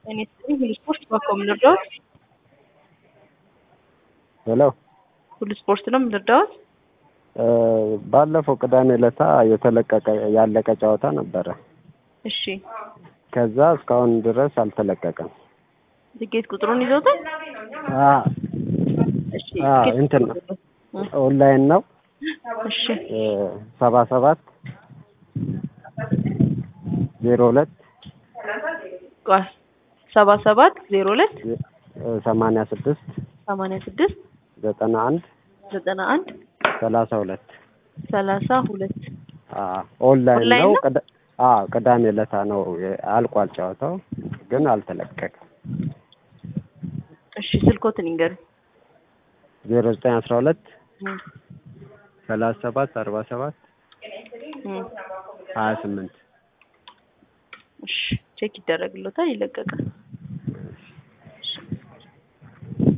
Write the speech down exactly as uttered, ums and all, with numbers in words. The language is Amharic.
እኔ ሁሉ ስፖርት በኮ ምንርዳው ሄሎ ሁሉ ስፖርት ነው ምንርዳው። ባለፈው ቅዳሜ ዕለት የተለቀቀ ያለቀ ጨዋታ ነበረ። እሺ ከዛ እስካሁን ድረስ አልተለቀቀም። ትኬት ቁጥሩን ይዘውታል? አ እሺ አ እንትን ነው ኦንላይን ነው። እሺ ሰባ ሰባት ዜሮ ሁለት ቆይ ሰባ ሰባት ዜሮ ሁለት ሰማንያ ስድስት ሰማንያ ስድስት ዘጠና አንድ ዘጠና አንድ ሰላሳ ሁለት ሰላሳ ሁለት አ ኦንላይን ነው። አ ቅዳሜ ዕለት ነው አልቋል ጨዋታው ግን አልተለቀቀም። እሺ ስልኮትን ይንገር ዜሮ ዘጠኝ አስራ ሁለት ሰላሳ ሰባት አርባ ሰባት ሀያ ስምንት እሺ ቼክ ይደረግልዎታል ይለቀቃል።